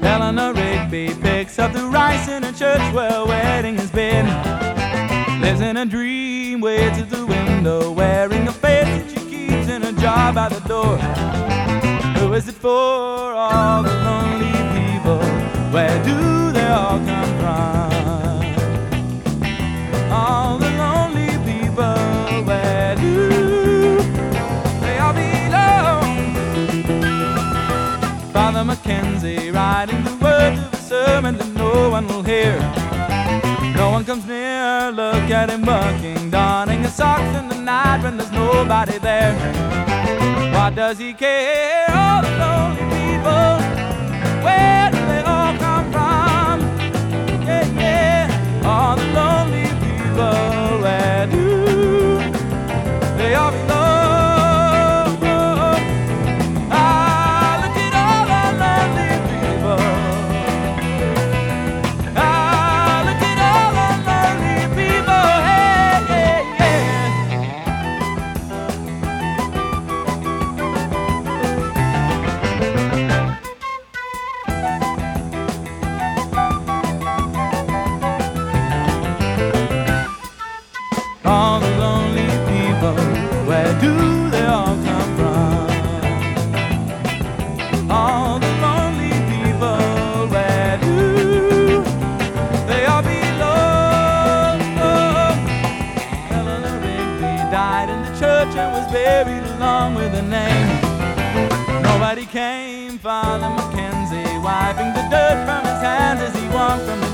Eleanor Rigby picks up the rice in a church where a wedding has been. Lives in a dream, waits at the window, wearing a face that she keeps in a jar by the door. Who is it for? All the lonely people. Where do they all come from? All the lonely people. Where do they all belong? Father Mackenzie writing the words of a sermon that no one will hear. No one comes near, look at him working, donning his socks in the night when there's nobody there. What does he care? All the lonely people, where do they all come from? Yeah, yeah, all the lonely people, where do they all belong? Ah, look at all the lonely people. Ah, look at all the lonely people. Hey, yeah, all the lonely people, where do they all come from? All the lonely people, where do they all belong? Eleanor Rigby died in the church and was buried along with her name. Nobody came, Father Mackenzie wiping the dirt from his hands as he walked from the